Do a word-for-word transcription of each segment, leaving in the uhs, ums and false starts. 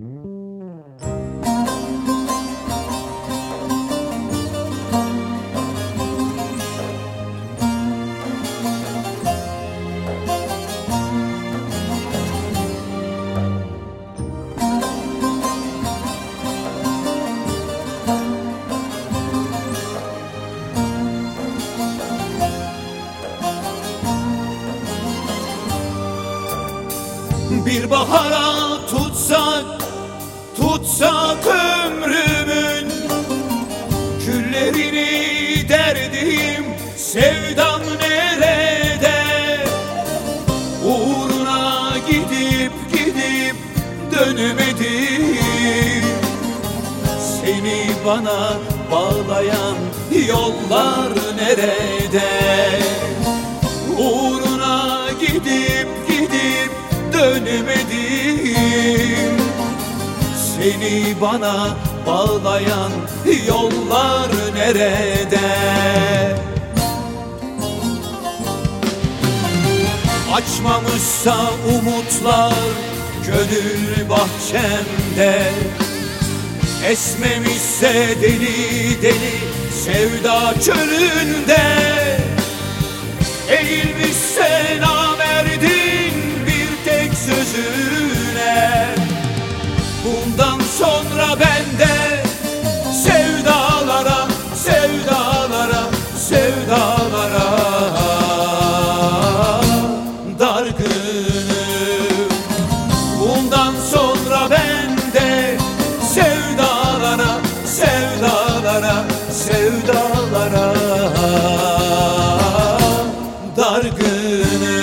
Bir bahara tutsak, tutsak ömrümün küllerini derdim, sevdam nerede? Uğruna gidip gidip dönemedim. Seni bana bağlayan yollar nerede? Uğruna gidip gidip dönemedim. Seni bana bağlayan yollar nerede? Açmamışsa umutlar gönül bahçemde, esmemişse deli deli sevda çölünde, eğilmişse namerdin bir tek sözüne. Bundan sonra bende sevdalara, sevdalara, sevdalara dargınım. Bundan sonra bende sevdalara, sevdalara, sevdalara dargınım.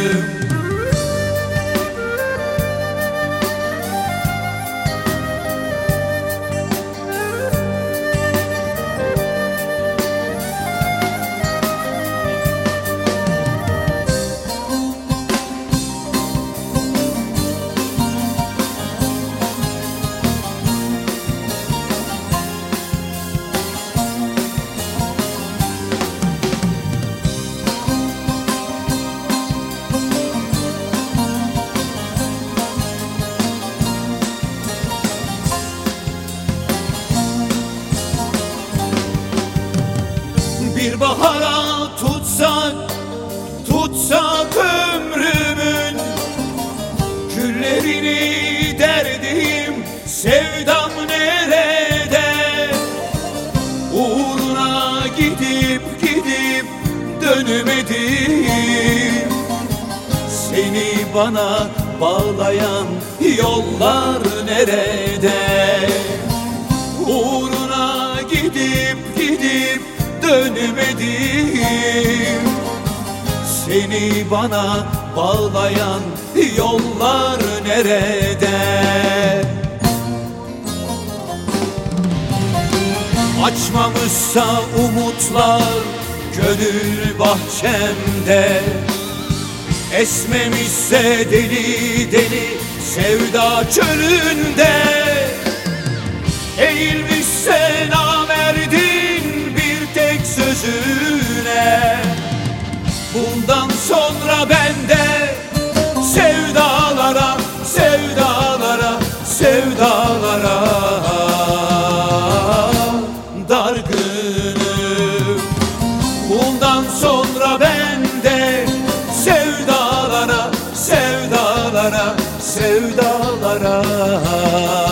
Bir bahara tutsak, tutsak ömrümün küllerini derdim, sevdam nerede? Uğruna gidip gidip dönemedim. Seni bana bağlayan yollar nerede? Uğruna gidip gidip dönemedim. Seni bana bağlayan yollar nerede? Açmamışsa umutlar gönül bahçemde, esmemişse deli deli sevda çölünde, eğilmişse namerdin bir tek sözüne. Bundan sonra bende sevdalara, sevdalara, sevdalara dargınım. Bundan sonra bende sevdalara, sevdalara, sevdalara